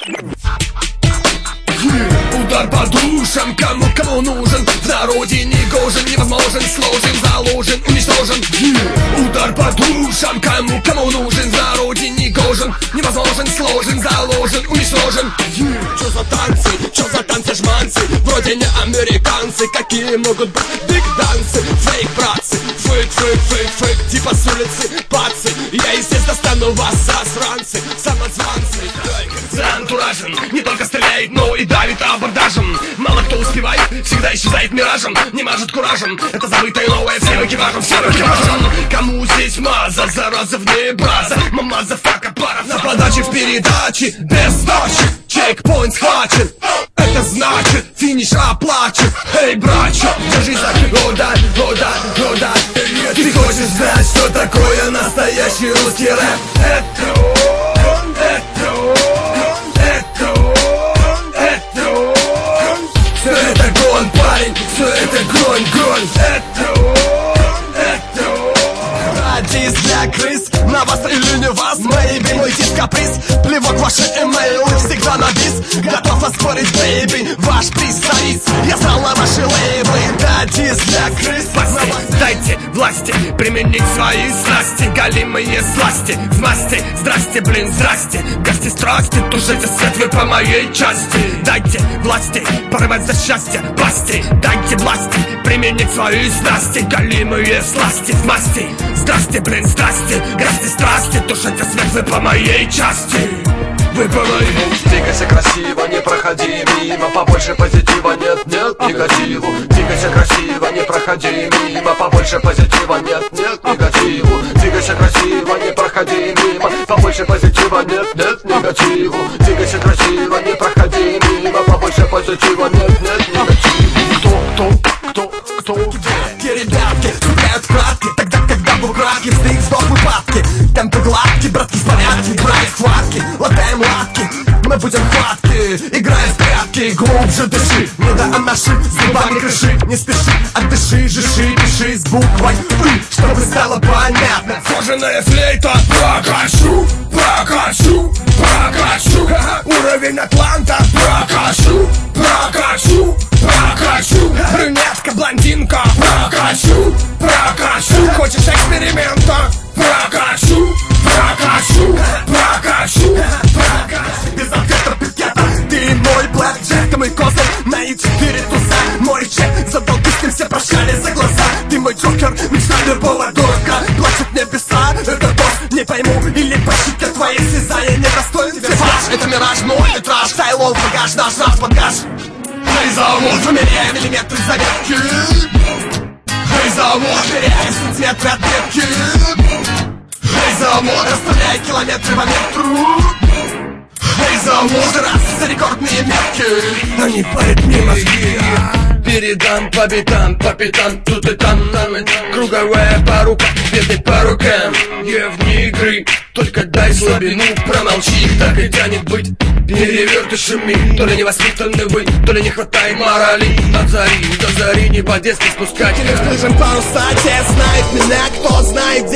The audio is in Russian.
Удар по душам, кому нужен. В народе не гожен, невозможен, сложен, заложен, уничтожен. Удар по душам, кому нужен. В народе не гожен, невозможен, сложен, заложен, уничтожен. Чё за танцы, жманцы? Вроде не американцы. Какие могут быть биг-дансы? Фейк, братцы, фейк, типа с улицы, пацы. Я и здесь достану вас, засранцы, самозванцы. Антуражен не только стреляет, но и давит абордажем. Мало кто успевает, всегда исчезает миражем. Не мажет куражем, это забытое новое. Всем экипажем. Кому здесь маза, зараза вне браза. Мазафака, пара на подаче в передаче. Без сдачи, чекпоинт схвачен. Это значит, финиш оплачен. Эй, братчо, держись за года. Ты хочешь знать, что такое настоящий русский рэп? Это он. Все это гон, парень, все это гонь. Это он. Диск для крыс, на вас или не вас, maybe мой диск каприз. Плевок ваши имейлы, всегда на бис. Готов оспорить, бейби, ваш приз завис. Я знал на ваши лейблы, да, диск для крыс. Дайте власти применить свои снасти, галимые сласти в масти. Здрасте, блин, здрасте, гасьте страсти, тушите свет вы по моей части. Дайте власти порывать за счастье, пасти. Дайте власти применить свои снасти, галимые сласти в масти. Здрасте, блин, здрасте, гасьте страсти, тушите свет вы по моей части. Вы по моей. Двигайся красиво, не проходи мимо. Побольше позитива, нет негативу. Двигайся красиво, не проходи мимо. Побольше позитива, нет негативу. Двигайся красиво, не проходи мимо. Побольше позитива, нет негативу. Двигайся красиво, не проходи мимо. Побольше позитива, нет негативу. Кто? Те ребятки стреляют в кратки, тогда, когда был краткий вздых, вздох, выпадки. Темпы гладкие, братки в порядке, брали схватки, латаем латки. Мы будем хватки, играем в прятки, глубже дыши. Не до анаши, зубами крыши. Не спеши, отдыши, жиши, пиши с буквой чтобы стало понятно. Кожаная флейта, прокачу. Уровень Атланта, прокачу. Брюнетка, блондинка, прокачу. Хочешь эксперимента? Прокачу. Без ответа пикета, ты мой блэкджек, мой козырь, мои 4 туза. Мой чек, за долги с ним все прощали за глаза. Ты мой джокер, мечта любого дурака. Плачут небеса, это тост, не пойму. Или по щеке твоей слеза, я не достоин тебе флаш. Это мираж, мой литраж, тайлол, багаж, наш багаж. Эй, завод, вымеряя миллиметры заметки. Эй, завод, меряя сантиметры отметки. Эй, завод, расставляя километры по метру. Эй, завод, раз за рекордные метки. Они парят мне мозги. Передам по битам, тут и там нами. Круговая порука, бедный по рукам. Я вне игры, только дай слабину. Промолчи, так и тянет быть перевертышами. То ли невоспитанны вы, то ли не хватает морали. От зари до зари не по-детски спускать. Или слышим паруса, те знают меня, кто знает